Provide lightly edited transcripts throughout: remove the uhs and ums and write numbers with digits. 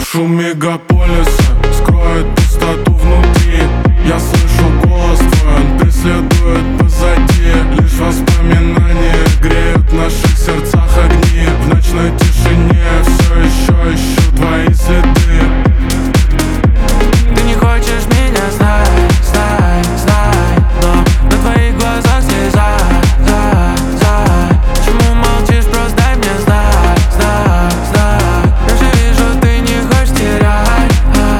Шум мегаполиса скроет пустоту внутри. Я слышу голос твой, он преследует позади. Лишь воспоминания греют в наших сердцах огни. В ночной тишине все еще ищу твои следы. Ты не хочешь меня знать, знать, знать, но на твоих глазах слеза, Чему молчишь, просто дай мне знак, знак, знак. Я же вижу, ты не хочешь терять.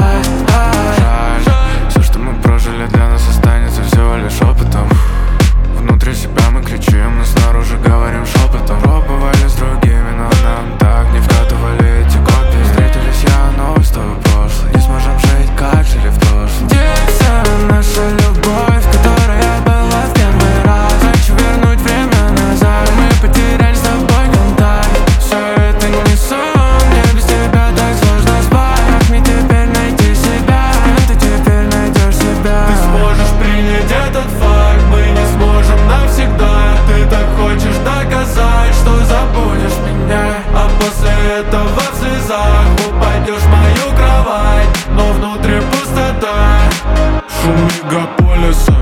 Жаль, все, что мы прожили, для нас останется всего лишь опытом. Внутри себя мы кричим, но снаружи говорим шепотом. Пробовали с другими, но нам так не вкатывали эти копии. Встретились я, но с тобой прошлое. Не сможем жить, как жили в прошлом. Где вся наша любовь, которая была в первый раз? Хочу вернуть время назад. Мы потеряли с тобой контакт. Все это не сон, мне без тебя так сложно спать. Как мне теперь найти себя? Ты теперь найдешь себя. Ты сможешь принять этот факт, мы не сможем навсегда. Ты так хочешь доказать, что забудешь меня, а после этого в слезах упадешь в мою кровать, но внутри пустота. Шум мегаполиса